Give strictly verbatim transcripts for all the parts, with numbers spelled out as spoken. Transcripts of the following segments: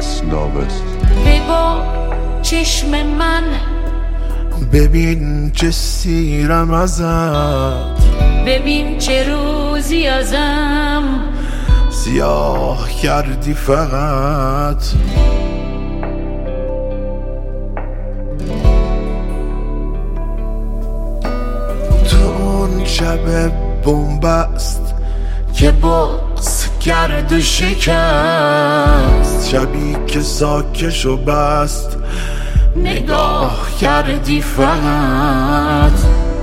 Remix Novest. ببا چشم من، ببین چه سیرم ازت، ببین چه روزی ازم سیاه کردی فقط. تو اون شب بنبست که بغض کرد و شکست، شبی که ساکش و بست نگاه کردی فقط.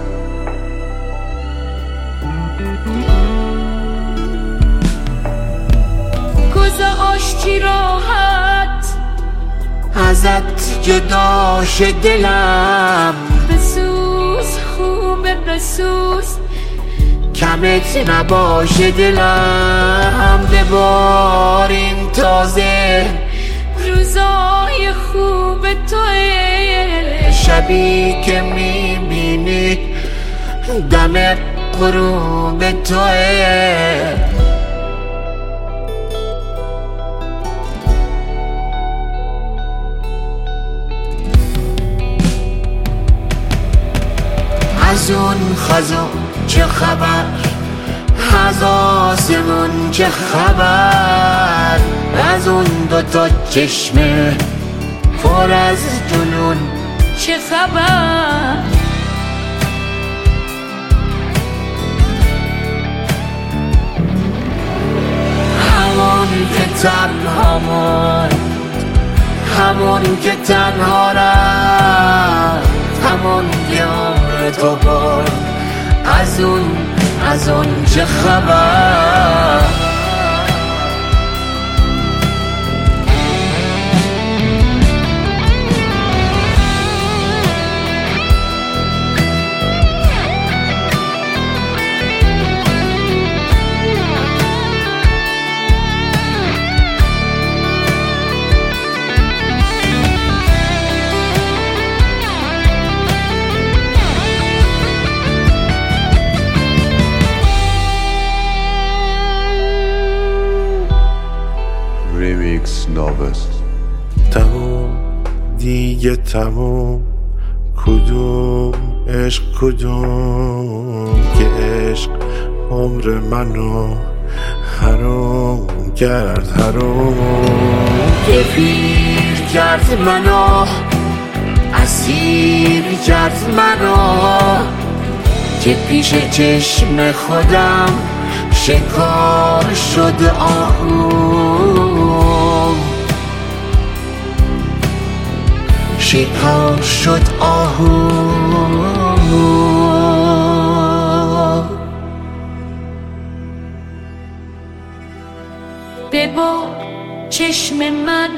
گذاشتی راحت ازت جداش دلم، بسوز خوبه بسوز کمت نباشه دلم. ببار این تازه روزای خوب توه، شبی که میبینی دم غروب توه. از اون خزان چه خبر، از آسمون چه خبر، از اون دوتا چشمه پر از جنون چه خبر. همون که تنها موند، همون که تنها رفت، همون که عمر تو برد، از اون از اون چه خبر. Remix Novest. تموم دیگه تموم، کدوم عشق کدوم که عشق عمر منو حرام کرد، حرام که پیر کرد منو، اسیر کرد منو، که پیش چشم خودم شکار شد آهو، شکار شد آهو. ببا چشم من،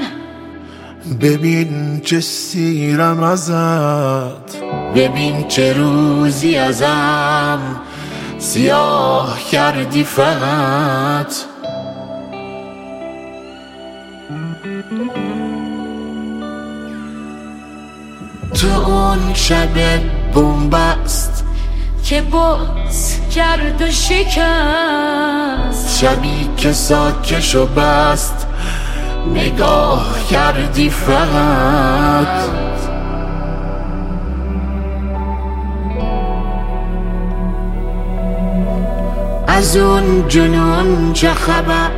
ببین چه سیرم ازت، ببین چه روزی ازم سیاه کردی فقط. تو اون شب بنبست که بغض کرد و شکست، شبی که ساکش و بست نگاه کردی فقط. از اون جنون چه خبر،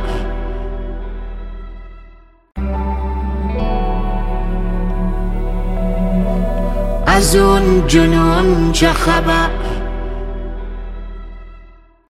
از اون جنون چه خبر.